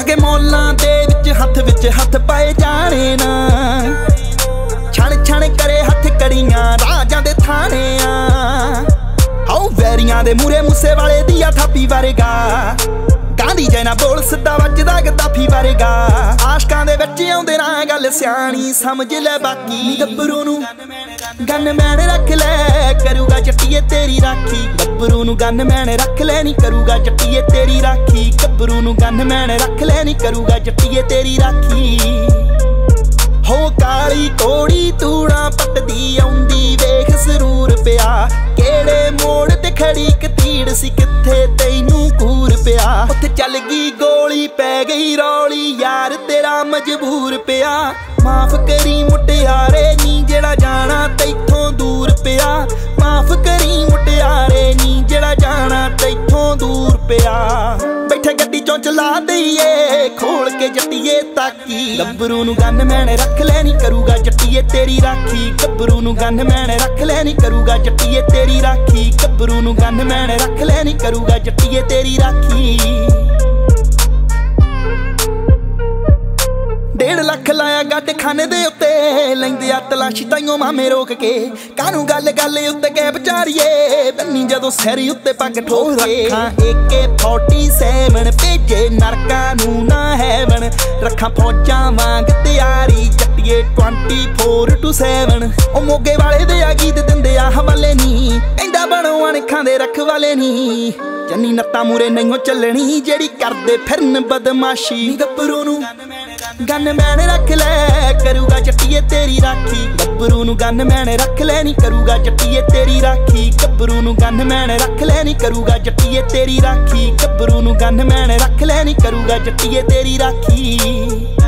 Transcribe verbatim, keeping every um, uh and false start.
के मौलां दे विच हथ विच हथ पाए जाने ना छण छण करे हथ कड़ियां राजां दे थाने आ आओ वैरियां दे मूरे मूसे वाले दिया थापी वरगा गांधी जैना बोल सिद्धा वजदा गद्दाफी वरगा आशकां दे विच आउंदे ना गल सियाणी समझ ले बाकी गब्बरू नूं गनमैन रख ले करूगा जट्टिए तेरी राखी गब्बरू नूं गनमैन रख ले नी करूगा जट्टिए तेरी राखी गब्बरू नूं गनमैन रख ले नी करूगा जट्टिए तेरी राखी हो काली कोड़ी तूड़ा पटदी आउंदी वेख जरूर पिया केड़े मोड़ ते खड़ी कतीड़ सी किथे तैनू कूर पिया उत्थे चल गई गोली पै गई रौली यार तेरा मजबूर पिया माफ करी मुटियारे नी जेड़ा जाना तैथों दूर पिया माफ करी मुटियारे नी जेड़ा जाना तैथों दूर पिया बैठे गड्डी चों चला दईए खोल के जट्टिए ताकी गब्बरू नूं गनमैन रख ले नी करूगा जट्टिए तेरी राखी गब्बरू नूं गनमैन रख ले नी करूगा जट्टिए तेरी राखी गब्बरू नूं गनमैन रख ले नी करूगा जट्टिए तेरी राखी डेढ़ लख लाया गड्ड खाने दे उत्ते लैंदे आ तलाशी ताइयों मामे रोक के कानू गल गल उत्ते कै बचारिए बन्नी जदों सिर उत्ते पग ठोक के रखां ए के फोर्टी सेवन भेजे नरकां नूं ना हैवन रखां फौजां वांग तैयारी जट्टिए ट्वेंटी फोर टू सेवन ओ मोगे वाले दे आ गीत दिंदे आ हवाले नी कहंदा बनो अणखां दे रखवाले नी चन्नी नत्तां मूरे नहीं चलनी जेड़ी करदे फिरन बदमाशी गब्बरू नूं गनमैन रख ले करूगा जट्टिए तेरी राखी गब्बरू नूं गनमैन रख ले नी करूगा जट्टिए तेरी राखी गब्बरू नूं गनमैन रख ले नी करूगा जट्टिए तेरी राखी गब्बरू नूं गनमैन रख ले नी करूगा जट्टिए तेरी राखी।